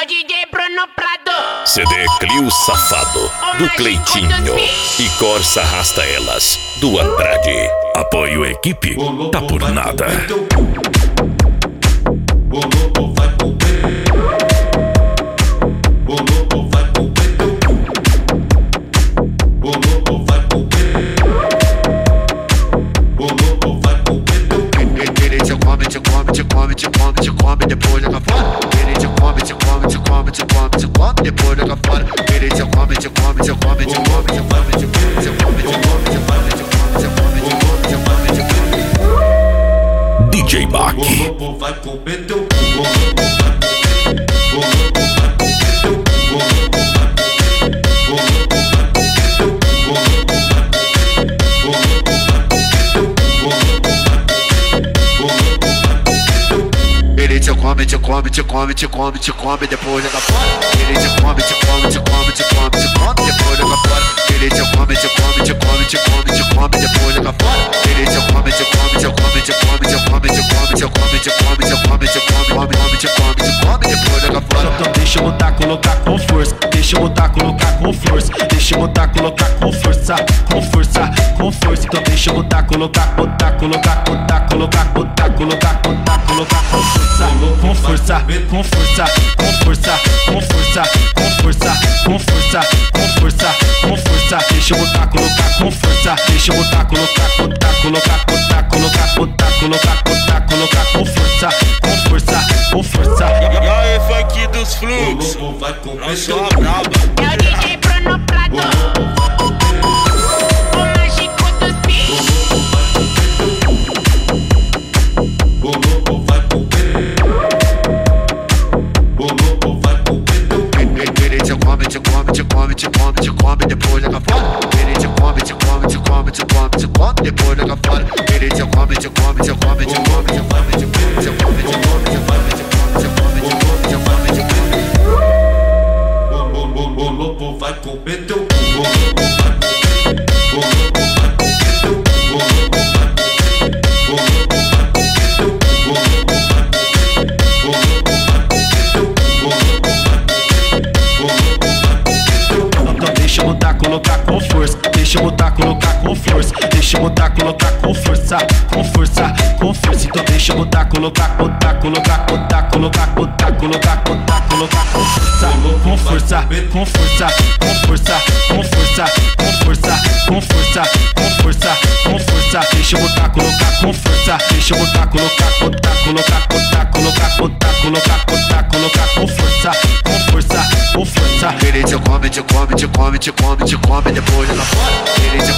o DJ Bruno Prado. CD Clio Safado, do Cleitinho. E Corsa Arrasta Elas, do Andrade. Apoio equipe, tá por nada. Te come, depois joga fora. Ele te come, depois joga fora. Ele te come, DJ Mac. Vai comer teu te come, depois joga fora. Ele te come, depois joga fora. Ele te come, depois joga fora. Ele te come, depois joga fora. Então deixa eu botar, colocar com força. Deixa eu botar, colocar com força. Deixa eu botar, colocar com força. Com força. Então deixa eu botar, colocar com força. Com força. Deixa eu botar, colocar com força. Deixa eu botar, colocar com força. E aí, funk dos fluxos, não sou a braba. É o DJ Bruno Prado. O mágico dos beats. Ele te come, depois joga fora. Ele te come, depois joga fora. Ele te come, O lobo vai comer teu Então deixa eu botar, colocar com força. Deixa eu botar, colocar com força. Deixa eu botar, colocar com força. Então deixa eu botar, colocar com força. Deixa eu botar, colocar com força. Deixa eu botar, colocar com força. Ele te come, depois joga fora. Ele te